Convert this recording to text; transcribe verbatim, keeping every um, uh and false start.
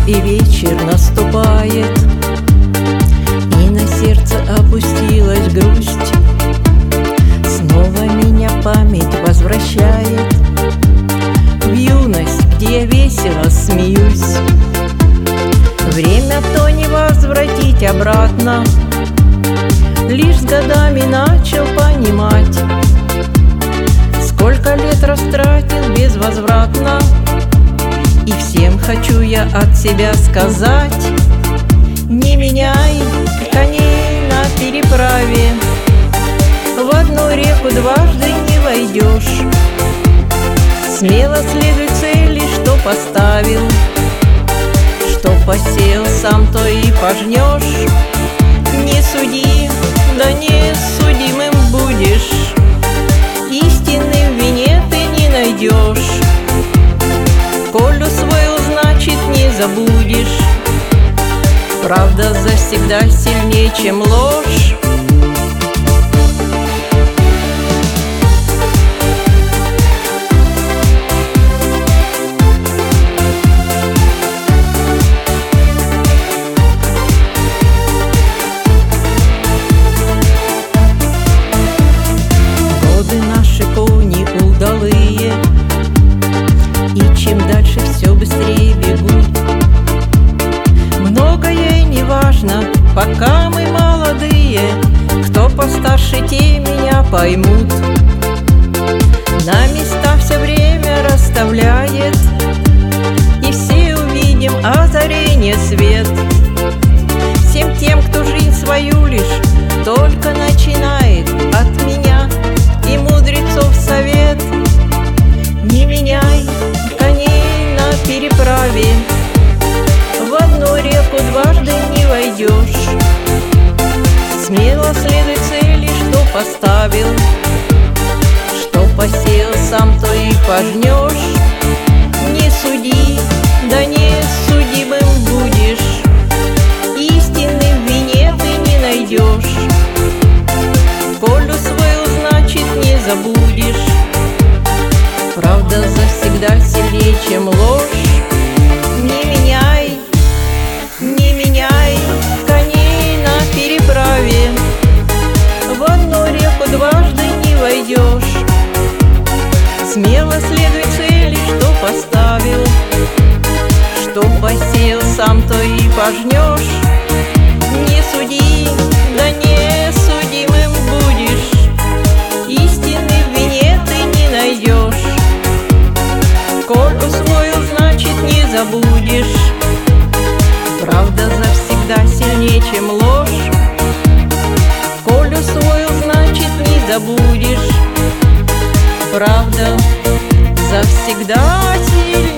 и вечер наступает, и на сердце опустилась грусть. Снова меня память возвращает в юность, где я весело смеюсь. Время то не возвратить обратно, лишь с годами начал понимать, сколько лет растратил безвозвратно. И всем хочу я от себя сказать: не меняй коней на переправе, в одну реку дважды не войдешь. Смело следуй цели, что поставил, что посеял сам, то и пожнешь. Не суди, да не судимым будешь, истины в вине ты не найдешь. Коль усвоил, значит не забудешь, правда завсегда сильнее, чем ложь. Годы наши кони удалые, и чем дальше все быстрее бегут. Многое не важно, пока мы молодые, кто постарше, те меня поймут. На места все время расставляет, и все увидим озарение свет. Всем тем, кто жизнь свою лишь только начинает, от меня и мудрецов совет: не меняй коней на переправе, в одну реку дважды не войдешь. Смело следуй цели, что поставил, что посеял сам, то и пожнешь. Не суди, да не судимым будешь, истины в вине ты не найдешь. Коль усвоил, значит не забудешь, правда завсегда сильнее, чем ложь. Не меняй, не меняй коней на переправе, в одну реку дважды не войдешь. Смело следуй цели, что поставил, что посеял сам, то и пожнешь. Не суди, да не судимым будешь, истины в вине ты не найдешь. Коль усвоил, значит не забудешь, правда завсегда сильнее, чем ложь. Коль усвоил, значит не забудешь, правда завсегда сильнее.